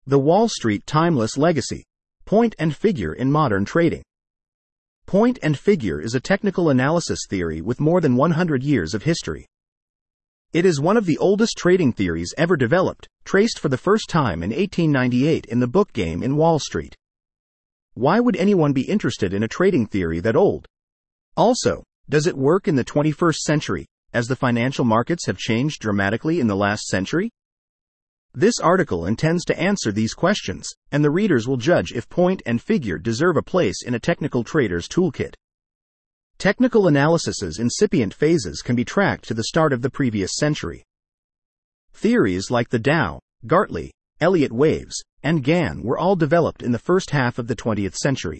The Wall Street Timeless Legacy. Point and figure in modern trading. Point and figure is a technical analysis theory with more than 100 years of history. It is one of the oldest trading theories ever developed, traced for the first time in 1898 in the book Game in Wall Street. Why would anyone be interested in a trading theory that old? Also, does it work in the 21st century, as the financial markets have changed dramatically in the last century? This article intends to answer these questions, and the readers will judge if point and figure deserve a place in a technical trader's toolkit. Technical analysis's incipient phases can be tracked to the start of the previous century. Theories like the Dow, Gartley, Elliott waves, and Gann were all developed in the first half of the 20th century.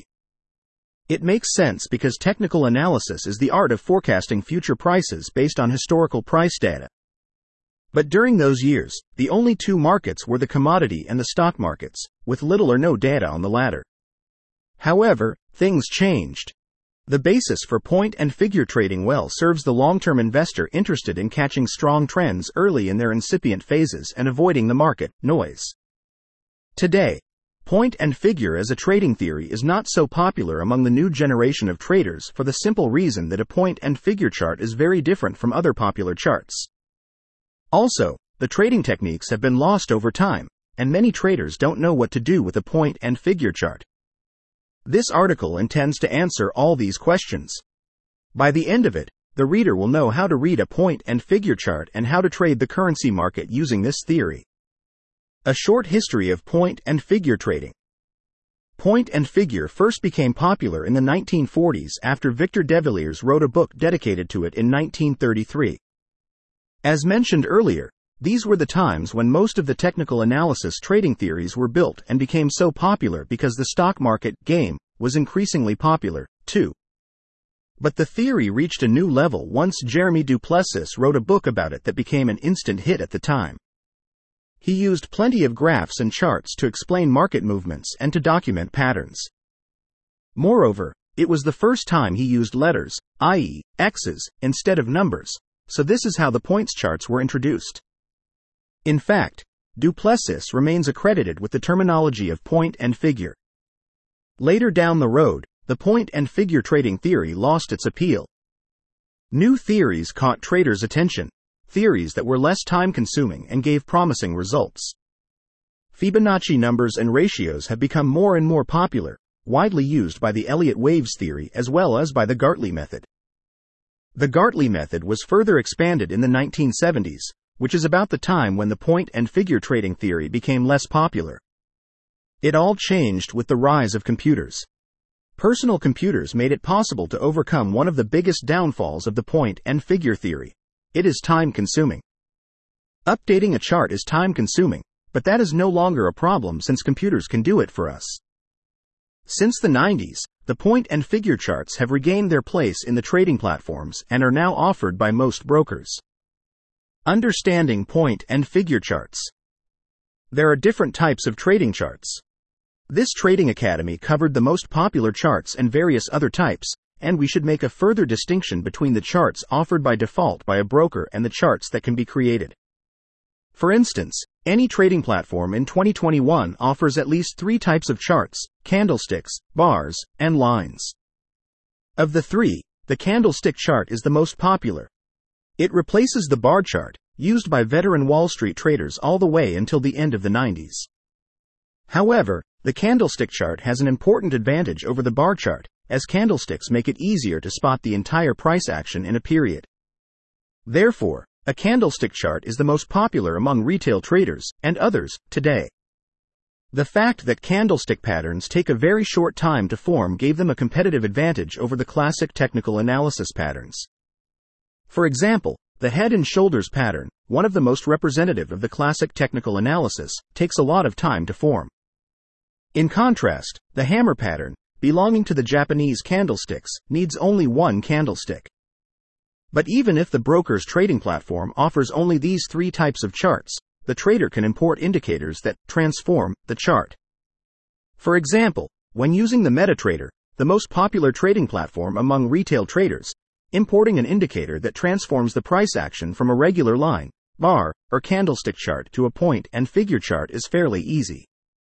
It makes sense because technical analysis is the art of forecasting future prices based on historical price data. But during those years, the only two markets were the commodity and the stock markets, with little or no data on the latter. However, things changed. The basis for point and figure trading well serves the long-term investor interested in catching strong trends early in their incipient phases and avoiding the market noise. Today, point and figure as a trading theory is not so popular among the new generation of traders for the simple reason that a point and figure chart is very different from other popular charts. Also, the trading techniques have been lost over time, and many traders don't know what to do with a point and figure chart. This article intends to answer all these questions. By the end of it, the reader will know how to read a point and figure chart and how to trade the currency market using this theory. A short history of point and figure trading. Point and figure first became popular in the 1940s after Victor de Villiers wrote a book dedicated to it in 1933. As mentioned earlier, these were the times when most of the technical analysis trading theories were built and became so popular because the stock market game was increasingly popular, too. But the theory reached a new level once Jeremy Duplessis wrote a book about it that became an instant hit at the time. He used plenty of graphs and charts to explain market movements and to document patterns. Moreover, it was the first time he used letters, i.e., X's, instead of numbers. So this is how the points charts were introduced. In fact, Duplessis remains accredited with the terminology of point and figure. Later down the road, the point and figure trading theory lost its appeal. New theories caught traders' attention, theories that were less time-consuming and gave promising results. Fibonacci numbers and ratios have become more and more popular, widely used by the Elliott waves theory as well as by the Gartley method. The Gartley method was further expanded in the 1970s, which is about the time when the point and figure trading theory became less popular. It all changed with the rise of computers. Personal computers made it possible to overcome one of the biggest downfalls of the point and figure theory. It is time-consuming. Updating a chart is time-consuming, but that is no longer a problem since computers can do it for us. Since the 90s, the point and figure charts have regained their place in the trading platforms and are now offered by most brokers. Understanding point and figure charts. There are different types of trading charts. This Trading Academy covered the most popular charts and various other types, and we should make a further distinction between the charts offered by default by a broker and the charts that can be created. For instance, any trading platform in 2021 offers at least 3 types of charts: candlesticks, bars, and lines. Of the 3, the candlestick chart is the most popular. It replaces the bar chart, used by veteran Wall Street traders all the way until the end of the 90s. However, the candlestick chart has an important advantage over the bar chart, as candlesticks make it easier to spot the entire price action in a period. Therefore, a candlestick chart is the most popular among retail traders, and others, today. The fact that candlestick patterns take a very short time to form gave them a competitive advantage over the classic technical analysis patterns. For example, the head and shoulders pattern, one of the most representative of the classic technical analysis, takes a lot of time to form. In contrast, the hammer pattern, belonging to the Japanese candlesticks, needs only one candlestick. But even if the broker's trading platform offers only these 3 types of charts, the trader can import indicators that transform the chart. For example, when using the MetaTrader, the most popular trading platform among retail traders, importing an indicator that transforms the price action from a regular line, bar, or candlestick chart to a point and figure chart is fairly easy.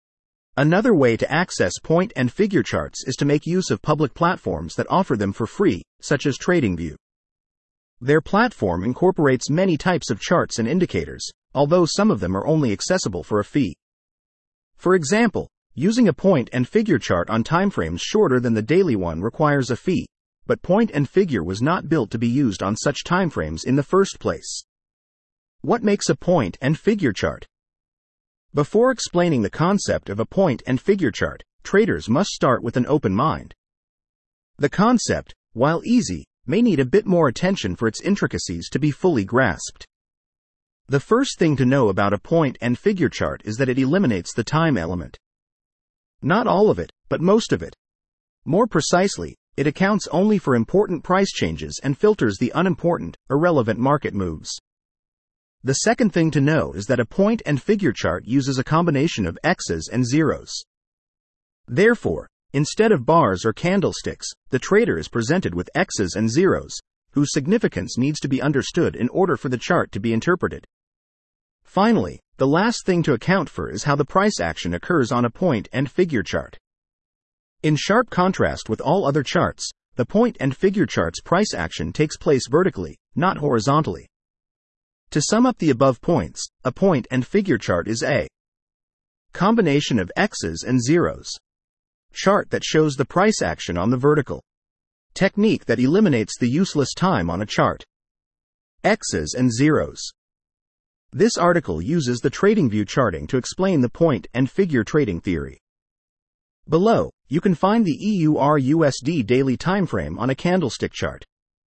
Another way to access point and figure charts is to make use of public platforms that offer them for free, such as TradingView. Their platform incorporates many types of charts and indicators, although some of them are only accessible for a fee. For example, using a point and figure chart on timeframes shorter than the daily one requires a fee, but point and figure was not built to be used on such timeframes in the first place. What makes a point and figure chart? Before explaining the concept of a point and figure chart, traders must start with an open mind. The concept, while easy, may need a bit more attention for its intricacies to be fully grasped. The first thing to know about a point and figure chart is that it eliminates the time element. Not all of it, but most of it. More precisely, it accounts only for important price changes and filters the unimportant, irrelevant market moves. The second thing to know is that a point and figure chart uses a combination of X's and zeros. Therefore, instead of bars or candlesticks, the trader is presented with X's and zeros, whose significance needs to be understood in order for the chart to be interpreted. Finally, the last thing to account for is how the price action occurs on a point and figure chart. In sharp contrast with all other charts, the point and figure chart's price action takes place vertically, not horizontally. To sum up the above points, a point and figure chart is a combination of X's and zeros chart that shows the price action on the vertical technique that eliminates the useless time on a chart. X's and zeros. This article uses the TradingView charting to explain the point and figure trading theory. Below, you can find the EUR/USD daily timeframe on a candlestick chart.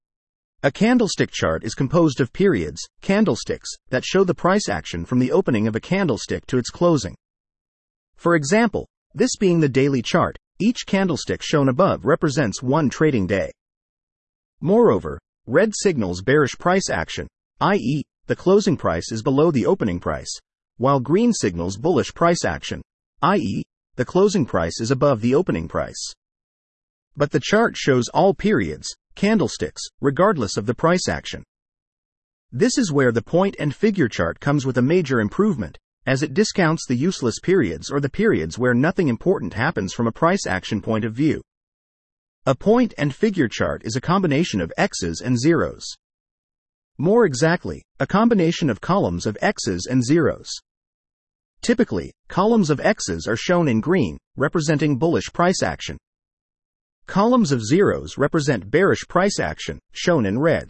A candlestick chart is composed of periods, candlesticks, that show the price action from the opening of a candlestick to its closing. For example, this being the daily chart, each candlestick shown above represents one trading day. Moreover, red signals bearish price action, i.e., the closing price is below the opening price, while green signals bullish price action, i.e., the closing price is above the opening price. But the chart shows all periods, candlesticks, regardless of the price action. This is where the point and figure chart comes with a major improvement, as it discounts the useless periods or the periods where nothing important happens from a price action point of view. A point and figure chart is a combination of X's and zeros. More exactly, a combination of columns of X's and zeros. Typically, columns of X's are shown in green, representing bullish price action. Columns of zeros represent bearish price action, shown in red.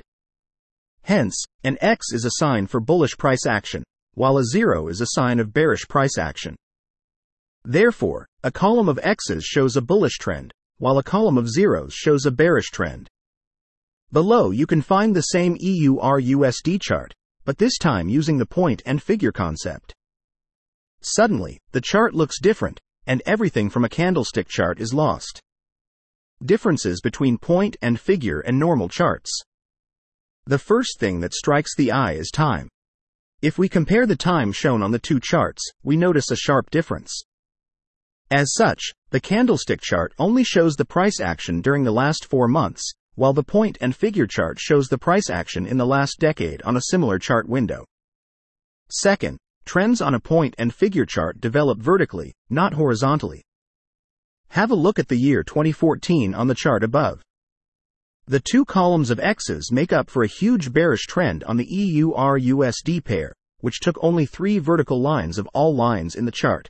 Hence, an X is a sign for bullish price action, while a zero is a sign of bearish price action. Therefore, a column of X's shows a bullish trend, while a column of zeros shows a bearish trend. Below you can find the same EUR/USD chart, but this time using the point and figure concept. Suddenly, the chart looks different, and everything from a candlestick chart is lost. Differences between point and figure and normal charts. The first thing that strikes the eye is time. If we compare the time shown on the two charts, we notice a sharp difference. As such, the candlestick chart only shows the price action during the last 4 months, while the point and figure chart shows the price action in the last decade on a similar chart window. Second, trends on a point and figure chart develop vertically, not horizontally. Have a look at the year 2014 on the chart above. The two columns of X's make up for a huge bearish trend on the EUR/USD pair, which took only 3 vertical lines of all lines in the chart.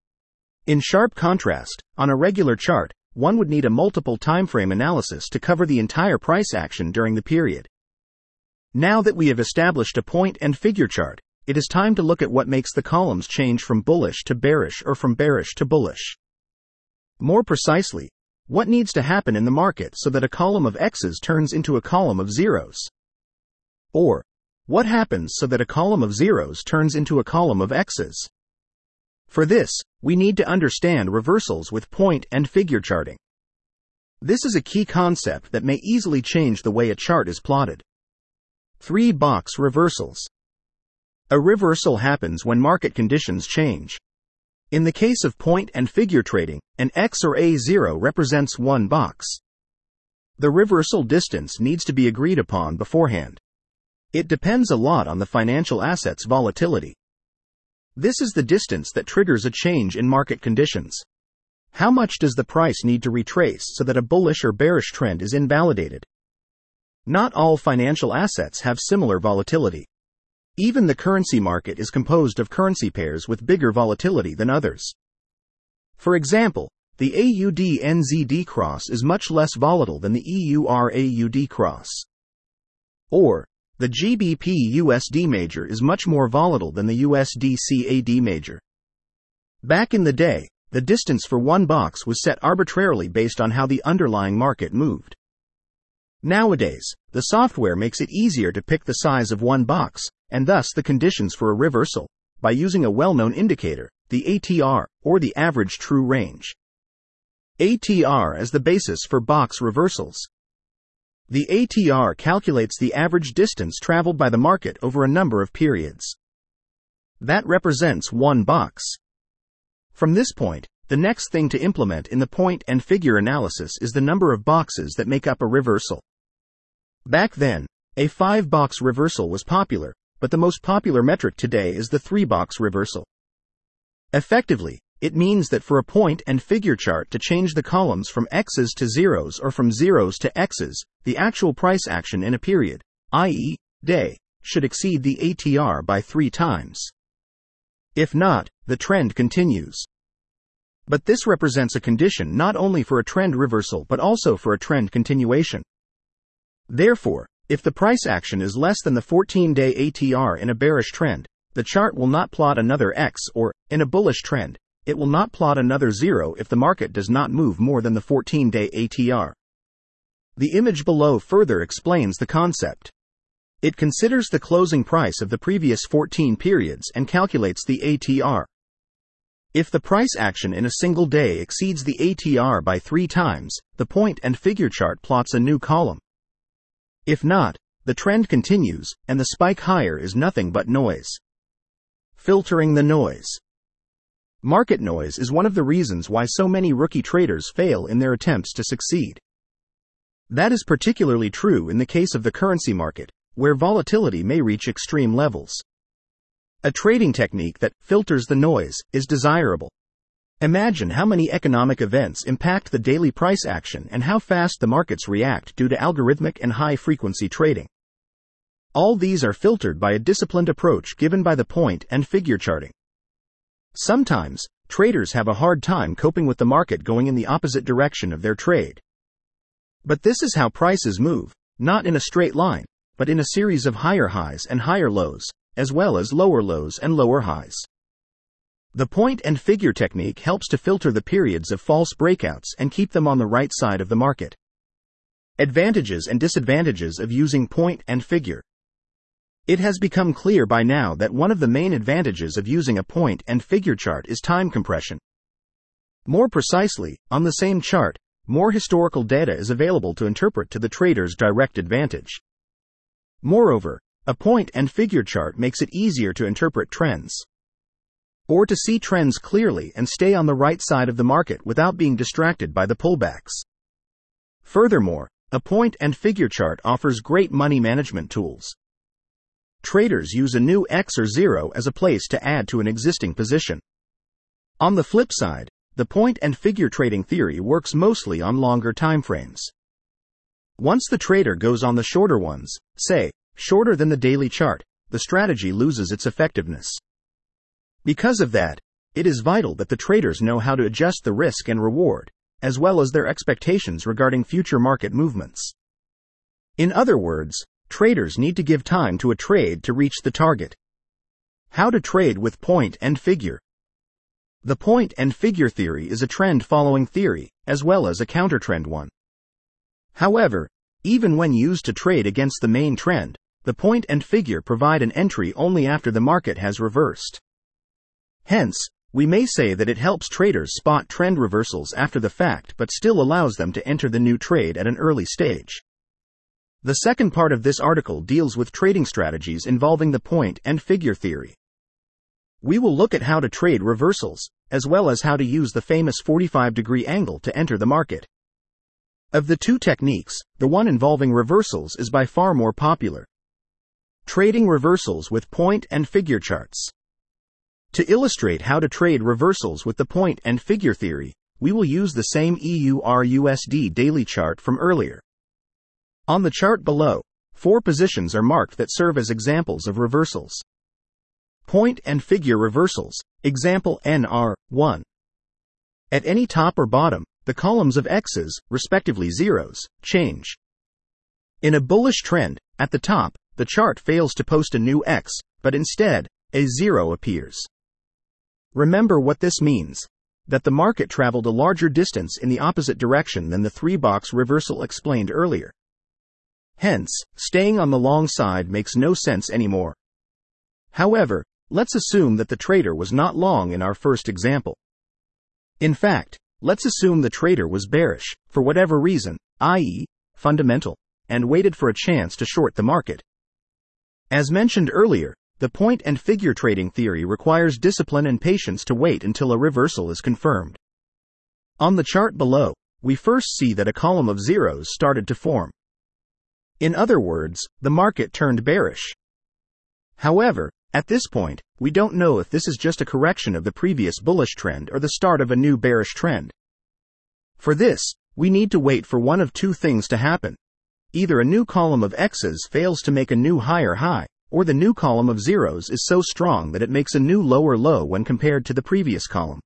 In sharp contrast, on a regular chart, one would need a multiple timeframe analysis to cover the entire price action during the period. Now that we have established a point and figure chart, it is time to look at what makes the columns change from bullish to bearish or from bearish to bullish. More precisely, what needs to happen in the market so that a column of X's turns into a column of zeros? Or, what happens so that a column of zeros turns into a column of X's? For this, we need to understand reversals with point and figure charting. This is a key concept that may easily change the way a chart is plotted. 3-box reversals. A reversal happens when market conditions change. In the case of point and figure trading, an X or a zero represents 1 box. The reversal distance needs to be agreed upon beforehand. It depends a lot on the financial asset's volatility. This is the distance that triggers a change in market conditions. How much does the price need to retrace so that a bullish or bearish trend is invalidated? Not all financial assets have similar volatility. Even the currency market is composed of currency pairs with bigger volatility than others. For example, the AUD-NZD cross is much less volatile than the EUR-AUD cross. Or, the GBP-USD major is much more volatile than the USD-CAD major. Back in the day, the distance for one box was set arbitrarily based on how the underlying market moved. Nowadays, the software makes it easier to pick the size of one box, and thus the conditions for a reversal, by using a well-known indicator, the ATR, or the average true range. ATR as the basis for box reversals. The ATR calculates the average distance traveled by the market over a number of periods. That represents one box. From this point, the next thing to implement in the point and figure analysis is the number of boxes that make up a reversal. Back then, a 5-box reversal was popular, but the most popular metric today is the 3-box reversal. Effectively, it means that for a point and figure chart to change the columns from X's to zeros or from zeros to X's, the actual price action in a period, i.e., day, should exceed the ATR by 3 times. If not, the trend continues. But this represents a condition not only for a trend reversal but also for a trend continuation. Therefore, if the price action is less than the 14-day ATR in a bearish trend, the chart will not plot another X, or, in a bullish trend, it will not plot another 0 if the market does not move more than the 14-day ATR. The image below further explains the concept. It considers the closing price of the previous 14 periods and calculates the ATR. If the price action in a single day exceeds the ATR by 3 times, the point and figure chart plots a new column. If not, the trend continues, and the spike higher is nothing but noise. Filtering the noise. Market noise is one of the reasons why so many rookie traders fail in their attempts to succeed. That is particularly true in the case of the currency market, where volatility may reach extreme levels. A trading technique that filters the noise is desirable. Imagine how many economic events impact the daily price action and how fast the markets react due to algorithmic and high-frequency trading. All these are filtered by a disciplined approach given by the point and figure charting. Sometimes, traders have a hard time coping with the market going in the opposite direction of their trade. But this is how prices move, not in a straight line, but in a series of higher highs and higher lows, as well as lower lows and lower highs. The point and figure technique helps to filter the periods of false breakouts and keep them on the right side of the market. Advantages and disadvantages of using point and figure. It has become clear by now that one of the main advantages of using a point and figure chart is time compression. More precisely, on the same chart, more historical data is available to interpret to the trader's direct advantage. Moreover, a point and figure chart makes it easier to interpret trends, or to see trends clearly and stay on the right side of the market without being distracted by the pullbacks. Furthermore, a point and figure chart offers great money management tools. Traders use a new X or 0 as a place to add to an existing position. On the flip side, the point and figure trading theory works mostly on longer timeframes. Once the trader goes on the shorter ones, say, shorter than the daily chart, the strategy loses its effectiveness. Because of that, it is vital that the traders know how to adjust the risk and reward, as well as their expectations regarding future market movements. In other words, traders need to give time to a trade to reach the target. How to trade with point and figure. The point and figure theory is a trend-following theory, as well as a counter-trend one. However, even when used to trade against the main trend, the point and figure provide an entry only after the market has reversed. Hence, we may say that it helps traders spot trend reversals after the fact but still allows them to enter the new trade at an early stage. The second part of this article deals with trading strategies involving the point and figure theory. We will look at how to trade reversals, as well as how to use the famous 45-degree angle to enter the market. Of the two techniques, the one involving reversals is by far more popular. Trading reversals with point and figure charts. To illustrate how to trade reversals with the point and figure theory, we will use the same EUR/USD daily chart from earlier. On the chart below, 4 positions are marked that serve as examples of reversals. Point and figure reversals, example NR1. At any top or bottom, the columns of X's, respectively zeros, change. In a bullish trend, at the top, the chart fails to post a new X, but instead, a 0 appears. Remember what this means: that the market traveled a larger distance in the opposite direction than the 3-box reversal explained earlier. Hence, staying on the long side makes no sense anymore. However, let's assume that the trader was not long in our first example. In fact, let's assume the trader was bearish, for whatever reason, i.e., fundamental, and waited for a chance to short the market. As mentioned earlier, the point and figure trading theory requires discipline and patience to wait until a reversal is confirmed. On the chart below, we first see that a column of zeros started to form. In other words, the market turned bearish. However, at this point, we don't know if this is just a correction of the previous bullish trend or the start of a new bearish trend. For this, we need to wait for one of two things to happen. Either a new column of X's fails to make a new higher high, or the new column of zeros is so strong that it makes a new lower low when compared to the previous column.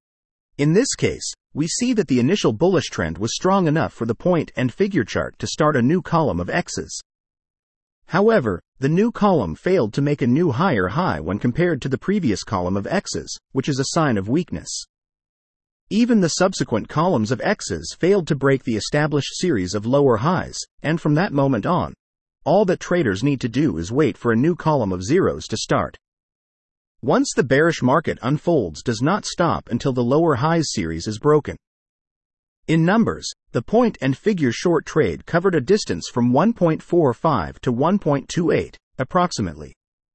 In this case, we see that the initial bullish trend was strong enough for the point and figure chart to start a new column of X's. However, the new column failed to make a new higher high when compared to the previous column of X's, which is a sign of weakness. Even the subsequent columns of X's failed to break the established series of lower highs, and from that moment on, all that traders need to do is wait for a new column of zeros to start. Once the bearish market unfolds does not stop until the lower highs series is broken. In numbers, the point and figure short trade covered a distance from 1.45 to 1.28, approximately.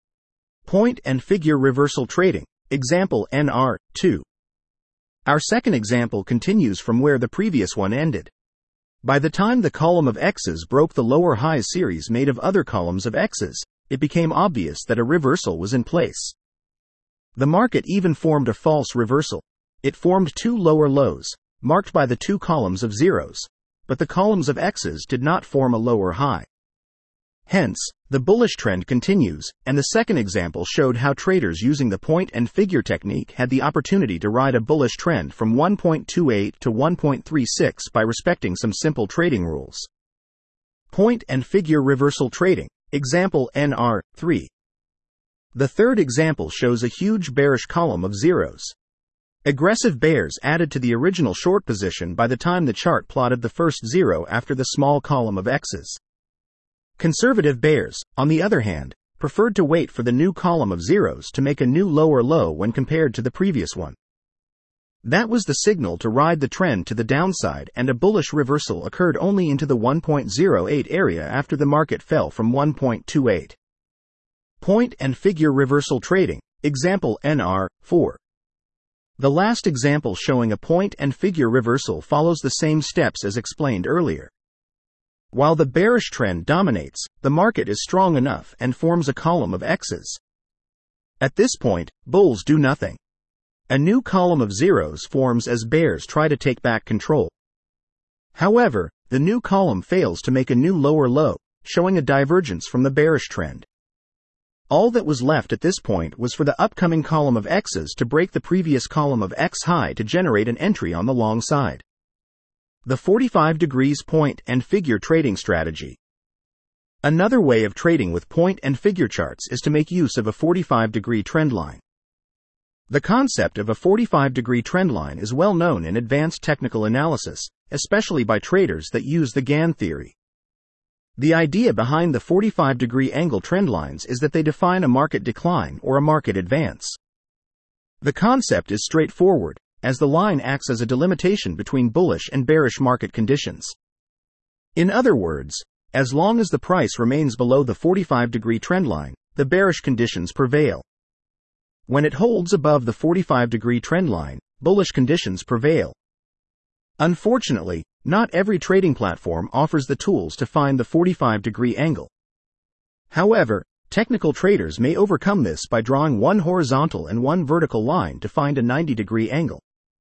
Point and figure reversal trading, example NR2. Our second example continues from where the previous one ended. By the time the column of X's broke the lower highs series made of other columns of X's, it became obvious that a reversal was in place. The market even formed a false reversal. It formed two lower lows, marked by the two columns of zeros, but the columns of X's did not form a lower high. Hence, the bullish trend continues, and the second example showed how traders using the point and figure technique had the opportunity to ride a bullish trend from 1.28 to 1.36 by respecting some simple trading rules. Point and figure reversal trading, example NR3. The third example shows a huge bearish column of zeros. Aggressive bears added to the original short position by the time the chart plotted the first zero after the small column of X's. Conservative bears, on the other hand, preferred to wait for the new column of zeros to make a new lower low when compared to the previous one. That was the signal to ride the trend to the downside, and a bullish reversal occurred only into the 1.08 area after the market fell from 1.28. Point and figure reversal trading, example NR4. The last example showing a point and figure reversal follows the same steps as explained earlier. While the bearish trend dominates, the market is strong enough and forms a column of X's. At this point, bulls do nothing. A new column of zeros forms as bears try to take back control. However, the new column fails to make a new lower low, showing a divergence from the bearish trend. All that was left at this point was for the upcoming column of X's to break the previous column of X high to generate an entry on the long side. The 45 degrees point and figure trading strategy. Another way of trading with point and figure charts is to make use of a 45-degree trend line. The concept of a 45-degree trend line is well known in advanced technical analysis, especially by traders that use the Gann theory. The idea behind the 45-degree angle trend lines is that they define a market decline or a market advance. The concept is straightforward, as the line acts as a delimitation between bullish and bearish market conditions. In other words, as long as the price remains below the 45-degree trend line, the bearish conditions prevail. When it holds above the 45-degree trend line, bullish conditions prevail. Unfortunately, not every trading platform offers the tools to find the 45-degree angle. However, Technical traders may overcome this by drawing one horizontal and one vertical line to find a 90-degree angle.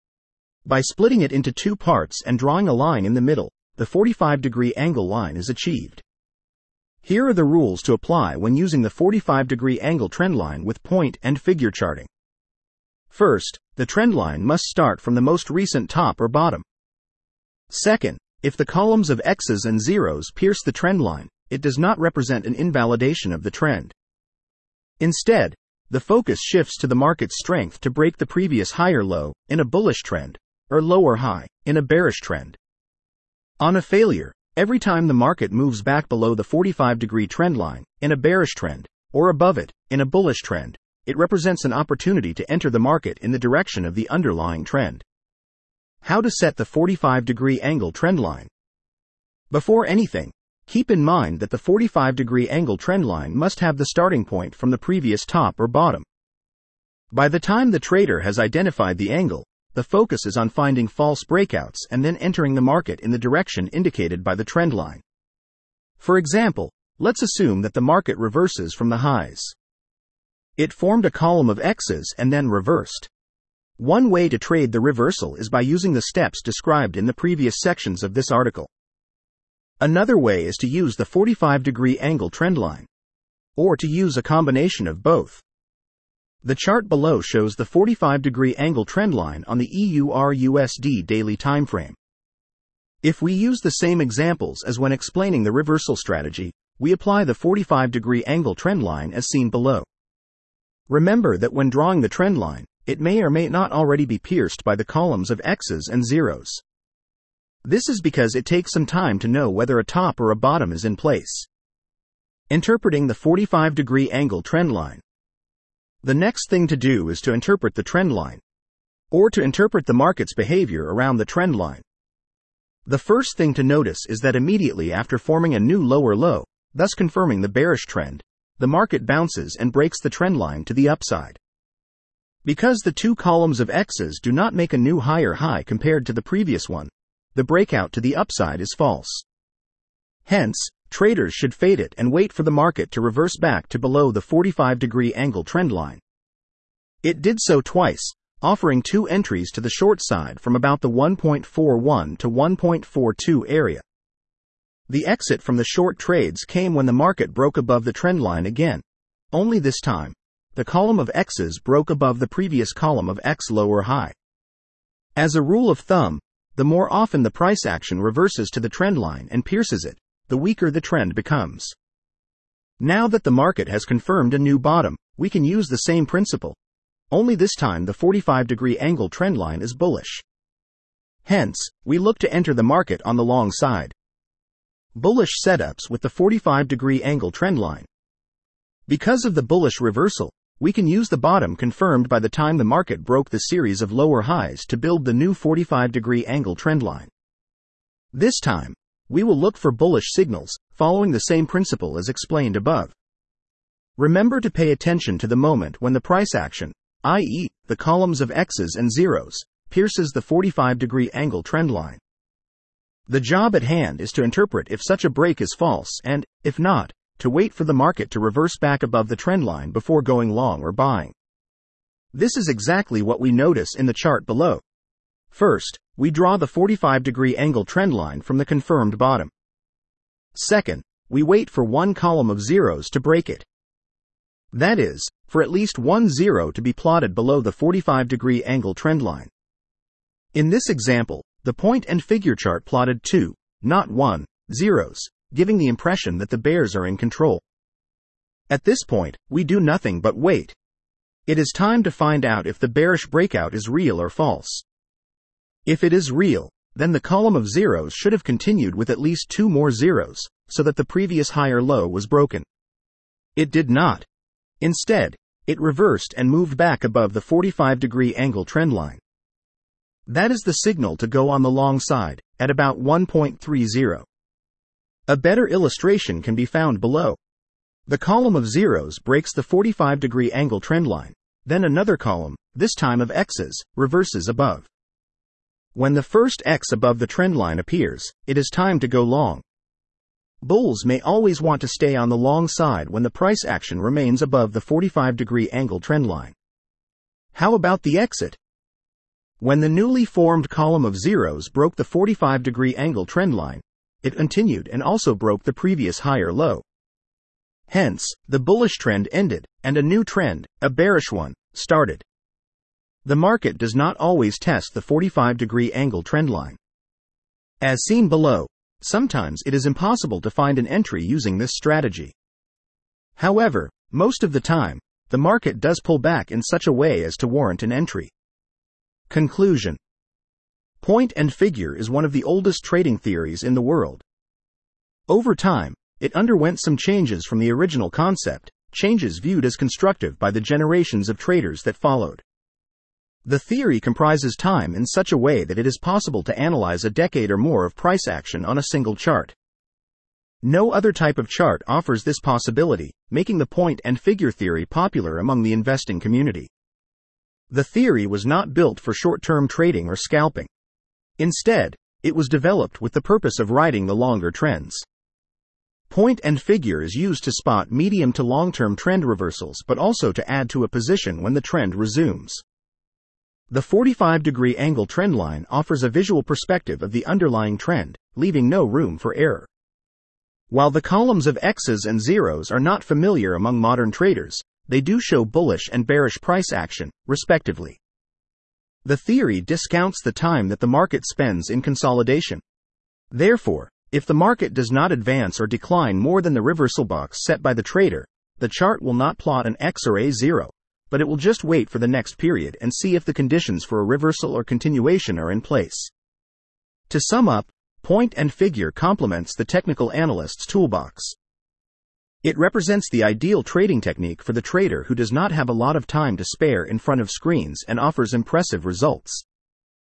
By splitting it into two parts and drawing a line in the middle, the 45-degree angle line is achieved. Here are the rules to apply when using the 45-degree angle trend line with point and figure charting. First, the trend line must start from the most recent top or bottom. Second, if the columns of X's and zeros pierce the trend line, it does not represent an invalidation of the trend. Instead, the focus shifts to the market's strength to break the previous higher low in a bullish trend, or lower high in a bearish trend. On a failure, every time the market moves back below the 45-degree trend line in a bearish trend, or above it in a bullish trend, it represents an opportunity to enter the market in the direction of the underlying trend. How to set the 45-degree angle trend line? Before anything, keep in mind that the 45-degree angle trend line must have the starting point from the previous top or bottom. By the time the trader has identified the angle, the focus is on finding false breakouts and then entering the market in the direction indicated by the trend line. For example, let's assume that the market reverses from the highs. It formed a column of X's and then reversed. One way to trade the reversal is by using the steps described in the previous sections of this article. Another way is to use the 45-degree angle trend line, or to use a combination of both. The chart below shows the 45-degree angle trend line on the EUR/USD daily time frame. If we use the same examples as when explaining the reversal strategy, we apply the 45-degree angle trend line as seen below. Remember that when drawing the trend line, it may or may not already be pierced by the columns of X's and zeros. This is because it takes some time to know whether a top or a bottom is in place. Interpreting the 45-degree angle trend line. The next thing to do is to interpret the trend line, or to interpret the market's behavior around the trend line. The first thing to notice is that immediately after forming a new lower low, thus confirming the bearish trend, the market bounces and breaks the trend line to the upside. Because the two columns of X's do not make a new higher high compared to the previous one, the breakout to the upside is false. Hence, traders should fade it and wait for the market to reverse back to below the 45-degree angle trend line. It did so twice, offering two entries to the short side from about the 1.41 to 1.42 area. The exit from the short trades came when the market broke above the trend line again. Only this time, the column of X's broke above the previous column of X low or high. As a rule of thumb, the more often the price action reverses to the trend line and pierces it, the weaker the trend becomes. Now that the market has confirmed a new bottom, we can use the same principle. Only this time the 45-degree angle trend line is bullish. Hence, we look to enter the market on the long side. Bullish setups with the 45-degree angle trend line. Because of the bullish reversal, we can use the bottom confirmed by the time the market broke the series of lower highs to build the new 45-degree angle trend line. This time, we will look for bullish signals, following the same principle as explained above. Remember to pay attention to the moment when the price action, i.e., the columns of X's and zeros, pierces the 45-degree angle trend line. The job at hand is to interpret if such a break is false and, if not, to wait for the market to reverse back above the trend line before going long or buying. This is exactly what we notice in the chart below. First, we draw the 45-degree angle trend line from the confirmed bottom. Second, we wait for one column of zeros to break it. That is, for at least one zero to be plotted below the 45-degree angle trend line. In this example, the point and figure chart plotted two, not one, zeros, giving the impression that the bears are in control. At this point, we do nothing but wait. It is time to find out if the bearish breakout is real or false. If it is real, then the column of zeros should have continued with at least two more zeros, so that the previous higher low was broken. It did not. Instead, it reversed and moved back above the 45-degree angle trend line. That is the signal to go on the long side, at about 1.30. A better illustration can be found below. The column of zeros breaks the 45-degree angle trend line, then another column, this time of X's, reverses above. When the first X above the trend line appears, it is time to go long. Bulls may always want to stay on the long side when the price action remains above the 45-degree angle trendline. How about the exit? When the newly formed column of zeros broke the 45-degree angle trendline, it continued and also broke the previous higher low. Hence, the bullish trend ended, and a new trend, a bearish one, started. The market does not always test the 45-degree angle trendline. As seen below, sometimes it is impossible to find an entry using this strategy. However, most of the time, the market does pull back in such a way as to warrant an entry. Conclusion. Point and figure is one of the oldest trading theories in the world. Over time, it underwent some changes from the original concept, changes viewed as constructive by the generations of traders that followed. The theory comprises time in such a way that it is possible to analyze a decade or more of price action on a single chart. No other type of chart offers this possibility, making the point and figure theory popular among the investing community. The theory was not built for short-term trading or scalping. Instead, it was developed with the purpose of riding the longer trends. Point and figure is used to spot medium to long-term trend reversals but also to add to a position when the trend resumes. The 45-degree angle trendline offers a visual perspective of the underlying trend, leaving no room for error. While the columns of X's and zeros are not familiar among modern traders, they do show bullish and bearish price action, respectively. The theory discounts the time that the market spends in consolidation. Therefore, if the market does not advance or decline more than the reversal box set by the trader, the chart will not plot an X or a zero, but it will just wait for the next period and see if the conditions for a reversal or continuation are in place. To sum up, point and figure complements the technical analyst's toolbox. It represents the ideal trading technique for the trader who does not have a lot of time to spare in front of screens and offers impressive results.